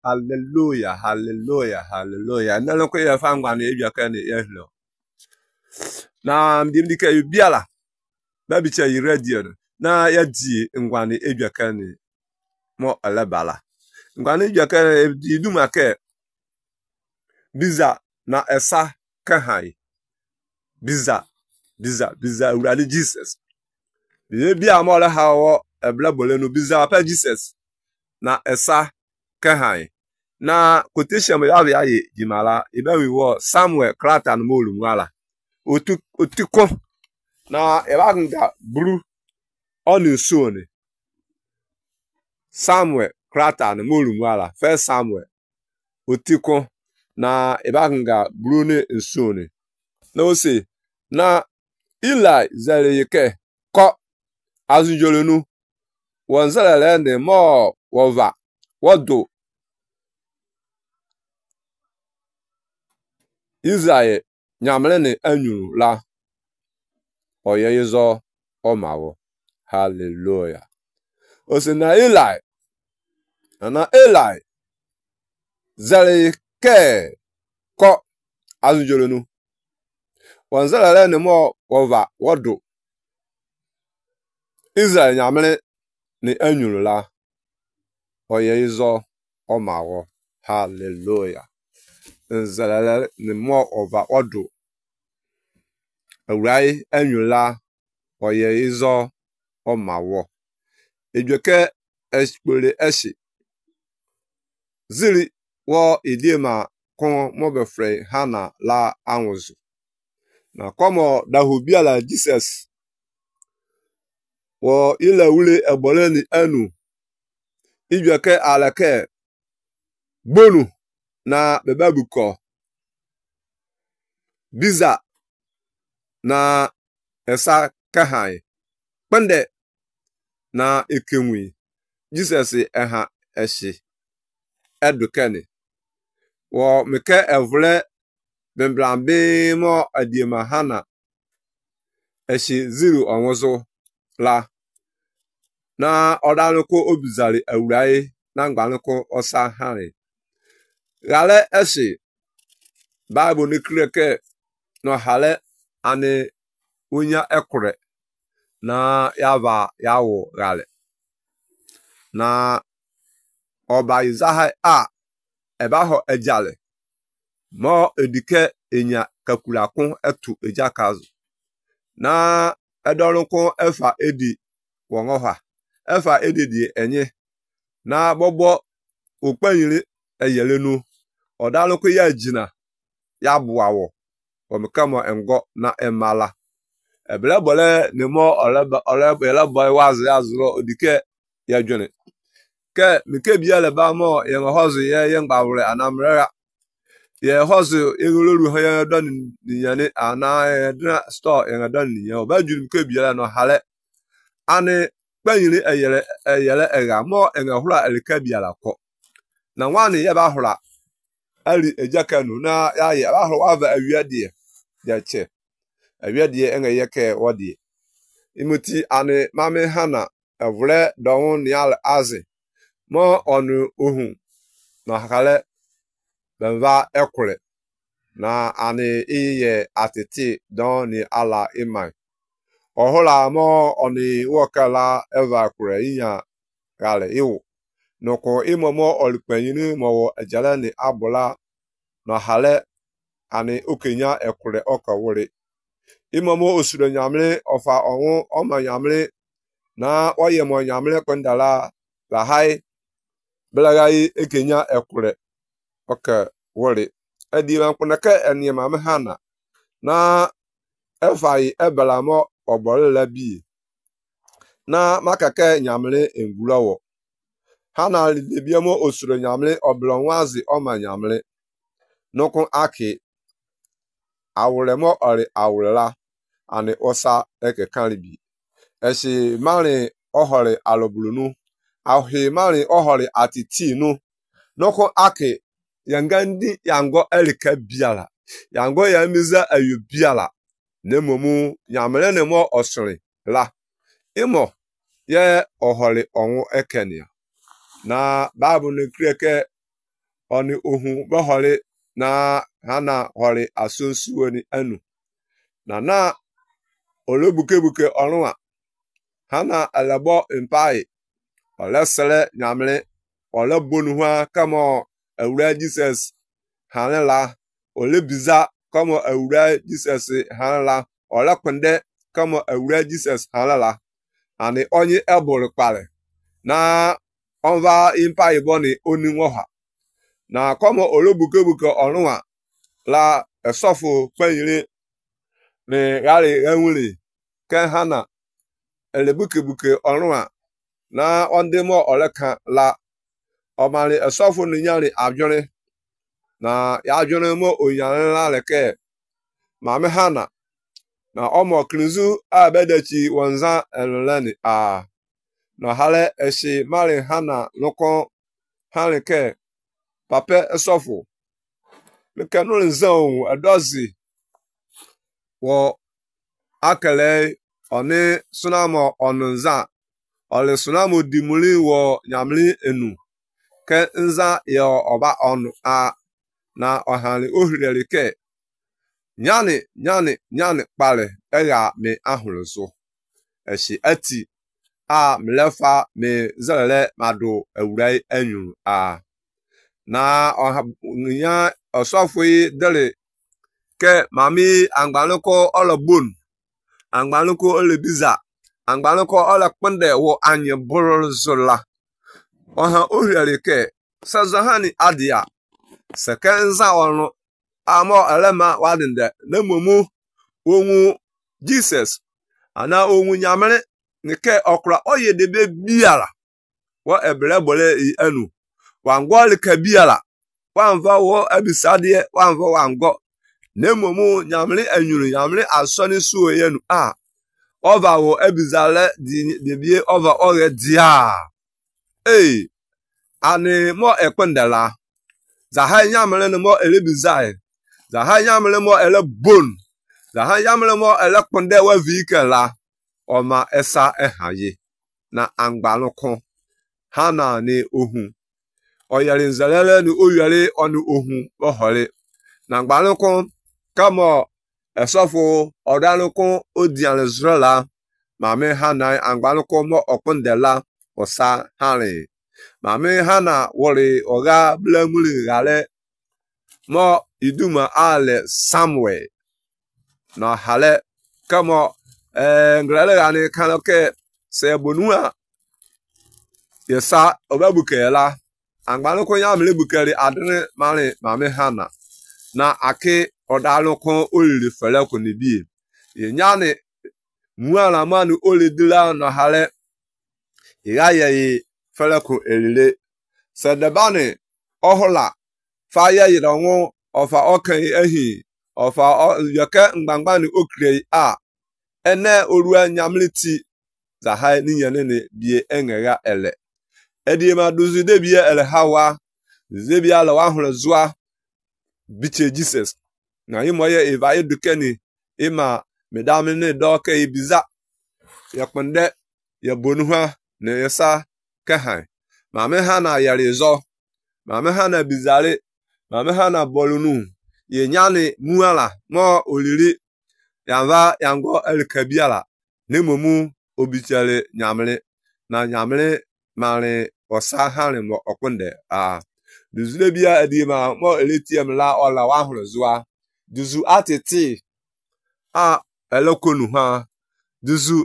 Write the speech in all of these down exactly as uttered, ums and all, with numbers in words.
hallelujah, hallelujah, hallelujah. Nalo ko ya fa ngwa na ebia ka na ehlo. Na mdim dike yubiala. Ba bi che yi radio na ya di ngwa na ebia ka na mo alabala. Ngwa na ebia ka na di duma ke biza na esa ka hai. Biza, biza, biza urade Jesus. Bi bia mo la hawo ebla bolenu biza pa Jesus. Na esa ka hai. Na quotation ya ya ye jimala ibe wi wo Samuel Claton molu nwala otu otiko na ebanga bru onu so ni Samuel Claton molu nwala first Samuel otiko na ebanga bru ni so ni no se na Eli zere yeke ko azujolenu wonzele ne mo wova wodo Israel nyamlene anyu la oyeyizo omawo. Hallelujah. Ose na Eli na Eli zare ke ko azujolenu wanzala ne mo wova wodo Israel nyamle ne anyu la oyeyizo omawo. Hallelujah. Nzalala ne mo ova odo awrai anyula oye izo omawo ejweke espole eshi ziri wo idima kon mobefre hana la anwuzu na komo dahubiala Jesus wo ile wule eboleni anu ijweke alake gbonu na bebabuko biza na esa kahai pende na ekemwi Jesus eha eshi edukeni wo meke evle bemblambe mo adiema hana eshi zero onwozo la na odanuko obizari awurai na ngbanuko osa hari gale eshi Bible ni kreke no hale ane unya ekure na yava yawo gale na oba izaha a ebaho ejale mo edike enya kakulakun etu ejakazu na edorunko efa edi wongoha efa edidi enye na gbogbo opanyire eyelenu odalunko ya jina ya buawo omkamo engo na emala ebele bole ne mo oleba oleba la boy was yazro odike ya jone ke mike biale ba mo ye hozu ye ye ngbawre anamrera ye hozu egoloru ho ye don ni yane ana dra store ye don ni ye obajuru mike biale no hale ane panyire eyele eyele ega mo enga hura elika biala ko na nwani ye ba hura ali ejakanu na ya ye ba hura ava awiade ya che awiade enga yeke wodi imuti ane mame hana evre don nial azi mo onu ohun na hakale benva ekure na ane iye atiti don ni ala imai ohola mo oni wokala eva kure iya gale iwu noko imomo olpenyin mo ejala ni abula na hale ane okenya ekure okawore imomo osuro nyamle ofa onwu oma nyamle na oye mo nyamle kwendala la hai belagai ekenya ekure oka wore edi wan kunake eniema me hana na efai ebelamo obolela bi na makake nyamle engulawo hana libiamo osuro nyamle oblonwazi oma nyamle nokun aki awuremo ori awurela ani osa eke kanlibi eshi mari ohori alobulunu ahi mari ohori atitinu nokun aki yangandi yango elika biala yango yamiza ayubiala nemomu nyamle nemo osri la imo ye ohori onwu ekenia na babu ne kreke oni ohun be hore na hana hore asonsuo ni anu na na olobuke buke orunwa hana alabo impai ole sele nyamle ole bonuwa kama ewura Jesus hanela ole biza kama ewura Jesus hanela ole kwende kama ewura Jesus hanela ani onye eburu kpale na onva impai boni oni nwoha na kama olobuke buke orunwa la esofo penyire ni gari enwuri ke hana elebuke buke orunwa na ondemo oleka la omari esofo ni nyari ajore na ya ajore mo oyan la leke mame hana na omo krinzu abedechi wanza elolani a na hale eshi mari hana loko hanike pape esofo leke no nzon adozi wo akele oni sunamo onunza ole sunamo dimuli wo nyamli enu ke nza yo oba onu a na ohali ohirele ke nyani nyani nyani pale ega me ahuluso eshi ati a mlefa me zele madu ewurai enyu a na onya osofui dele ke mami angbanuko olobun angbanuko olebiza angbanuko ole kpende wo anye burul zula oha ohirele ke sazahani adia sekenza onu amo elema wadinde nemumu onwu Jesus ana onwu nyamere nke okra oyedebe biara wa ebere bole enu wangwali ke biara wanva wo ebisadie wanva wango nemumu nyamere enyuru nyamere asoni suo yenu a ova wo ebizale di debie ova oge dia eh ani mo ekpendela zaha nyamere no mo elebizai zaha nyamere mo ele bon zaha nyamere mo ele kponde wa vikela oma esa ehaye na angbalukon hana ni ohun oyari nzalele ni oyari onu ohun ohore na angbalukon kamo esofo odanukon odian Israela mame hana angbalukon mo okpondela osa hare mame hana wori oga blemuli gale mo iduma ale Samuel na hale kamo eh ngrele gani kanoke se bonua yesa obabukela angbanuko yamle bukeri adne mari mame hana na ake odaluko olili fele ko ni bi yenyane muala manu olidila na hale yaye fele ko elile sedebane ohola faya yironwo ofa okan ehi ofa yoke ngbangbani okre a ene orua nyamleti zahai ni yenene bie engega ele edie ma duzu de bie ele hawa zebia la wa hore zua biche Jesus na yimoye eva edukeni ima medame ne doke ibiza yakpende ya bonuha ne yesa kahan mame hana yarizo mame hana bizare mame hana bolunu yenyane muala mo oliri yanva yango elkabiala nemumu obichale nyamle na nyamle mare osa hare mo okunde a duzule bia edima mo eletiam la ola wa huru zua duzu atiti a elokonu ha duzu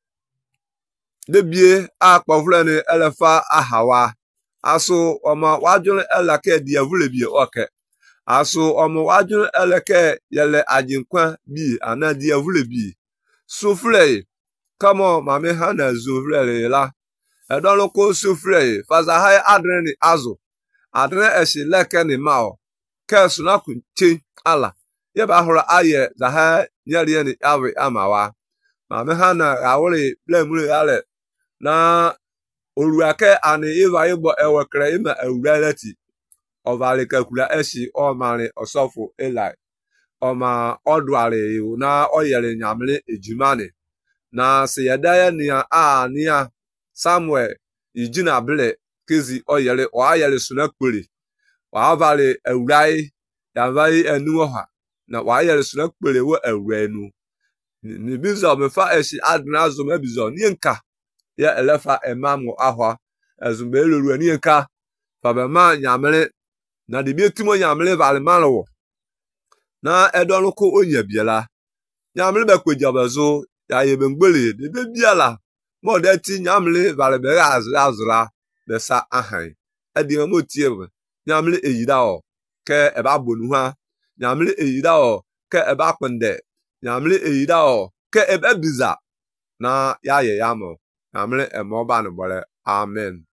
debie a kpoflene elefa ahawa aso oma wajun elake diavule bie oke aso omo wajun eleke yele ajinkwa bi ana diavule bi sufle kamo mame hana zufle la edolo ko sufle faza hay adreni azu adre eshi leke ni mao kesu na kunche ala yeba hura aye za ha yeri ni awi amawa mame hana awuri blemuri ale na oruake ani iva ibo ewekre ima ewureleti ovalika kula eshi omari osofu elai oma odware na oyere nyamle ejumane na seyadaya ni a nia Samuel ijina bele kizi oyere o ayere sunakpuri wa vale ewrai ya vai enu ha na wa yere so na kpere wo ewrai nu ni bizo me fa eshi adna zo me bizo ni nka ya elefa emam ahwa ezumbe lulu ni nka fa be ma nyamle na de bi timo nyamle vale malo na edonu ko onye biela nyamle be kweja bezo ya ye be ngbele de be biala mo de ti nyamle vale be raz razra be sa ahan edi mo tie nyamle eyida o ke e ba bonu ha nyamle eyida o ke e ba kwende nyamle eyida o ke e be biza na ya ye ya mo nyamle e mo ba no bole amen.